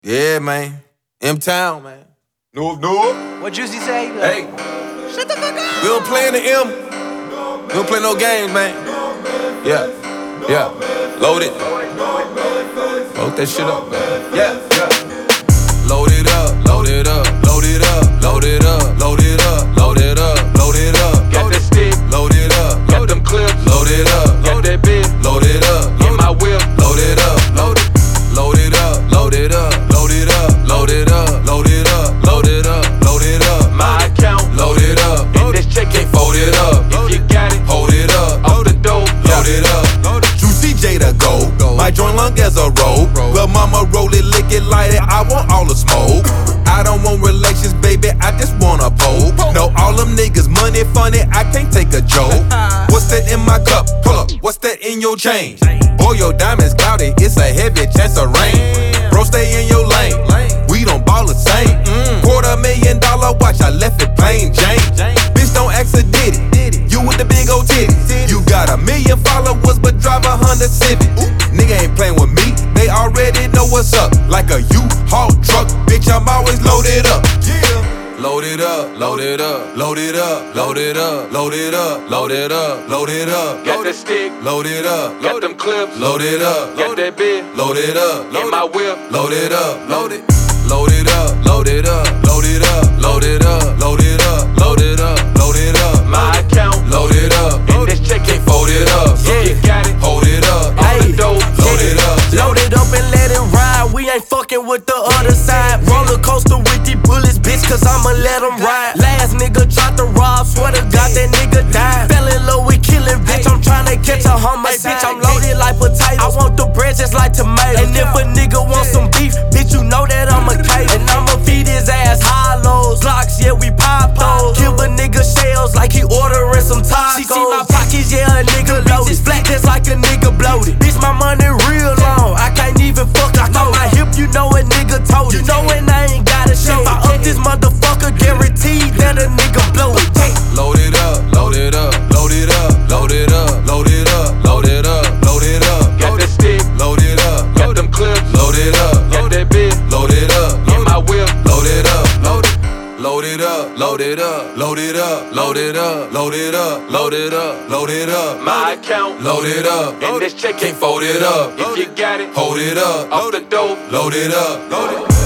Yeah, man. M-Town, man. No. What Juicy say? Hey. Shut the fuck up. We don't play in the M. We don't play no games, man. Yeah. Load it. Load that shit up, man. Yeah. Load it up, load it up, load it up, load it up, load it up, load it up, load it up. Got that stick, Load it up, got them clips, load it up, got that bitch, load it up, in my whip. load it up, load it up, load it up, load it up, load it up, load it up, load it up, load it up. My account, Load it up, and this check ain't fold it up, If you got it, hold it up, off the dope. load it up. Juicy J to go. My joint long as a rope. Lil' mama roll it, lick it, light it. I want all the smoke. I don't want relations, baby. I just want a poke. No, all them niggas money funny. I can't take a joke. What's that in my cup? Pull up. What's that in your chain? Boy, your diamonds cloudy. It's a heavy chance of rain. Bro, stay in your lane. We don't ball the same. $250,000 watch. I left it plain Jane. Bitch, don't ask a ditty. You with the big old titties. You got 1 million followers, but drive a Honda Civic. Nigga ain't playing with me. They already know what's up. Like a U-Haul truck, bitch, I'm always loaded up. Load it up, load it up, load it up, load it up, load it up, load it up, load it up. Got that stick, Load it up, got them clips, load it up, got that bitch, load it up, in my whip. load it up, load it up, load it up, load it up, load it up, load it up, load it up, load it up. My account, Load it up, and this check ain't fold it up, If you got it, hold it up, off the dope. load it up. Load it up and let it ride. We ain't fucking with the other side. Roller coaster with these bullets, bitch, cause I'ma let them ride. Last nigga tried to rob, swear to God that nigga died. Fell in love with killing, bitch. I'm tryna catch a homicide. Bitch, I'm loaded like potatoes. I want the bread just like tomatoes. And if a nigga wants some beef, bitch, you know that I'm a cake. And I'ma feed his ass hollows. Glocks, yeah, we pop those. Give a nigga shells like he ordering some tacos. She see my pockets, yeah, a nigga loaded. Flat just like a nigga bloated. Bitch, my money real long. I can't even fuck I know my hip, you know a nigga told it. You know when I ain't gotta show it. If I up this motherfucker, guaranteed that a nigga blow it. Load it up, load it up, load it up, load it up, load it up, load it up, load it up. Got that stick, Load it up, got them clips, load it up, got that bitch, load it up, in my whip. load it up, load it up, load it up, load it up, load it up, load it up, load it up, load it up. My account, Load it up, and this check ain't fold it up, If you got it, hold it up, off the dope. load it up, load it.